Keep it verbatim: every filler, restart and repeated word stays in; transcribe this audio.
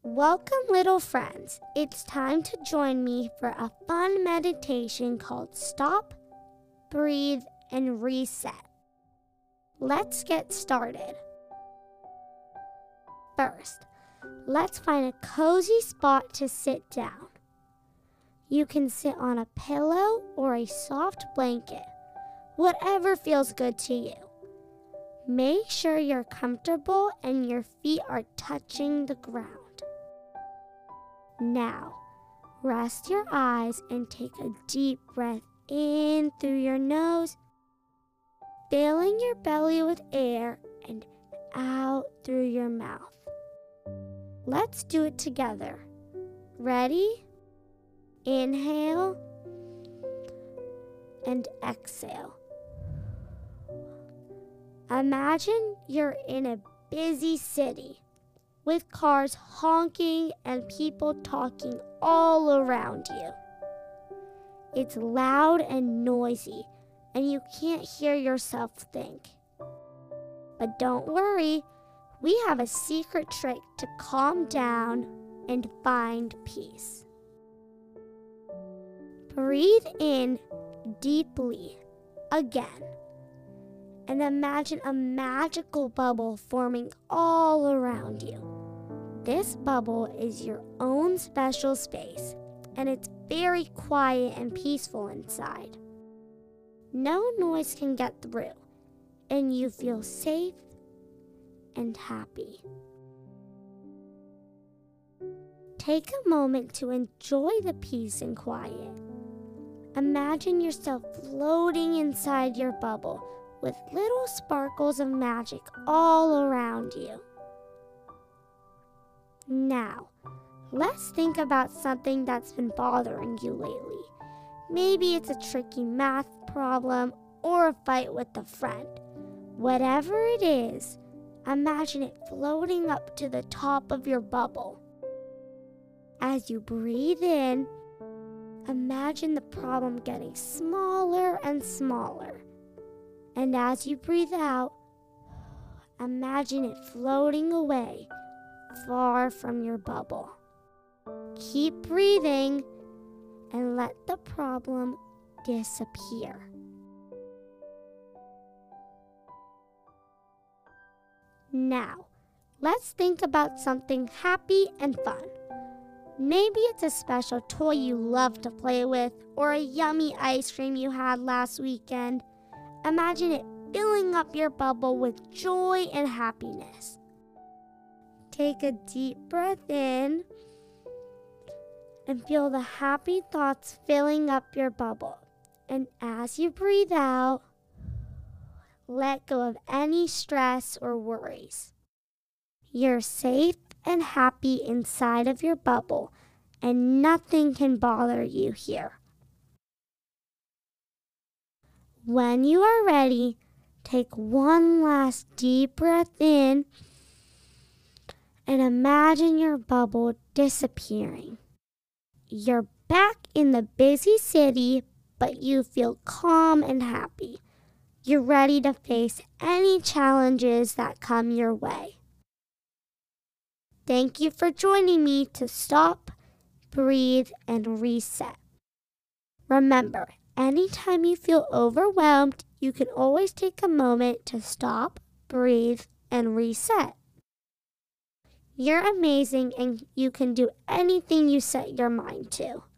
Welcome, little friends. It's time to join me for a fun meditation called Stop, Breathe, and Reset. Let's get started. First, let's find a cozy spot to sit down. You can sit on a pillow or a soft blanket, whatever feels good to you. Make sure you're comfortable and your feet are touching the ground. Now, rest your eyes and take a deep breath in through your nose, filling your belly with air and out through your mouth. Let's do it together. Ready? Inhale and exhale. Imagine you're in a busy city with cars honking and people talking all around you. It's loud and noisy, and you can't hear yourself think. But don't worry, we have a secret trick to calm down and find peace. Breathe in deeply again, and imagine a magical bubble forming all around you. This bubble is your own special space, and it's very quiet and peaceful inside. No noise can get through, and you feel safe and happy. Take a moment to enjoy the peace and quiet. Imagine yourself floating inside your bubble with little sparkles of magic all around you. Now, let's think about something that's been bothering you lately. Maybe it's a tricky math problem or a fight with a friend. Whatever it is, imagine it floating up to the top of your bubble. As you breathe in, imagine the problem getting smaller and smaller. And as you breathe out, imagine it floating away, far from your bubble. Keep breathing and let the problem disappear. Now, let's think about something happy and fun. Maybe it's a special toy you love to play with or a yummy ice cream you had last weekend. Imagine it filling up your bubble with joy and happiness. Take a deep breath in and feel the happy thoughts filling up your bubble. And as you breathe out, let go of any stress or worries. You're safe and happy inside of your bubble, and nothing can bother you here. When you are ready, take one last deep breath in and imagine your bubble disappearing. You're back in the busy city, but you feel calm and happy. You're ready to face any challenges that come your way. Thank you for joining me to stop, breathe, and reset. Remember, anytime you feel overwhelmed, you can always take a moment to stop, breathe, and reset. You're amazing and you can do anything you set your mind to.